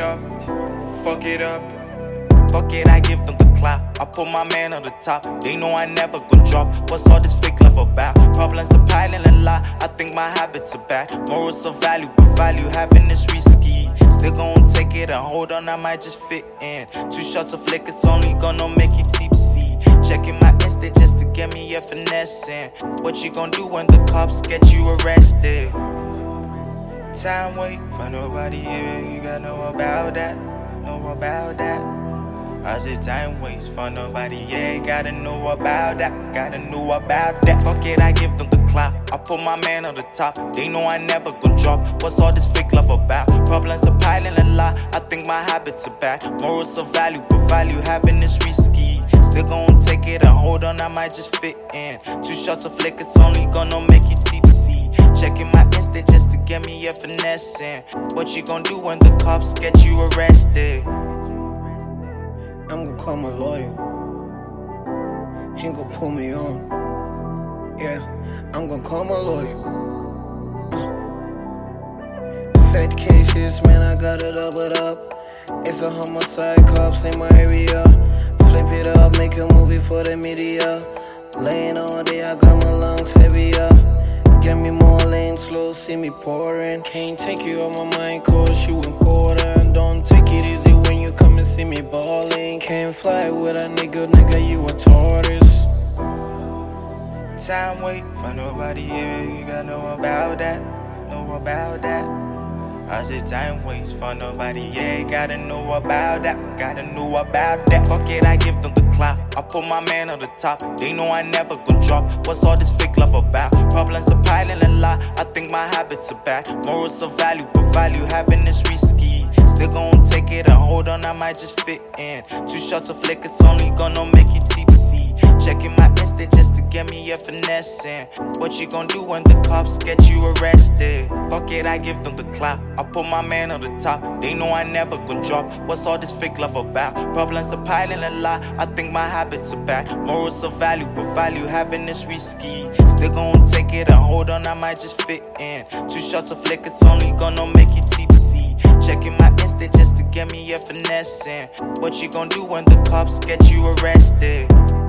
up, fuck it up. Fuck it, I give them the clout. I put my man on the top. They know I never gon' drop. What's all this fake love about? Problems are piling a lot. I think my habits are bad. Morals of value, but value having is risky. Still gon' take it and hold on, I might just fit in. 2 shots of liquor, it's only gonna make you tipsy. Checking my Insta just to get me a finesse in. What you gon' do when the cops get you arrested? Time wait for nobody here. You gotta know about that. Know about that. I said time waits for nobody, yeah, gotta know about that, gotta know about that. Fuck it, I give them the clout. I put my man on the top. They know I never gon' drop. What's all this fake love about? Problems are piling a lot. I think my habits are bad. Morals of value, but value having is risky. Still gon' take it and hold on, I might just fit in. 2 shots of liquor, it's only gonna make you tipsy. Checking my Insta just to get me a finesse in. What you gon' do when the cops get you arrested? I'm gon' call my lawyer. He gon' pull me on. Yeah, I'm gon' call my lawyer. Fed cases, man, I gotta double it up. It's a homicide, cops in my area. Flip it up, make a movie for the media. Laying all day, I got my lungs heavier. Get me more lane, slow, see me pouring. Can't take you off my mind, cause you important. Don't take it easy when you come and see me ballin'. Can't fly with a nigga, you a tortoise. Time wait for nobody here, you gotta know about that, know about that. I said time waits for nobody, yeah, gotta know about that, gotta know about that. Fuck it, I give them the clout. I put my man on the top. They know I never gon' drop. What's all this fake love about? Problems are piling a lot. I think my habits are bad. Morals of value, but value having is risky. Still gon' take it and hold on, I might just fit in. 2 shots of liquor, it's only gonna make you tipsy. Checking my Insta just to get me a finesse in. What you gon' do when the cops get you arrested? Fuck it, I give them the clout. I put my man on the top. They know I never gon' drop. What's all this fake love about? Problems are piling a lot. I think my habits are bad. Morals of value, but value having is risky. Still gon' take it and hold on, I might just fit in. 2 shots of liquor, it's only gonna make you tipsy. Checking my Insta just to get me a finesse in. What you gon' do when the cops get you arrested?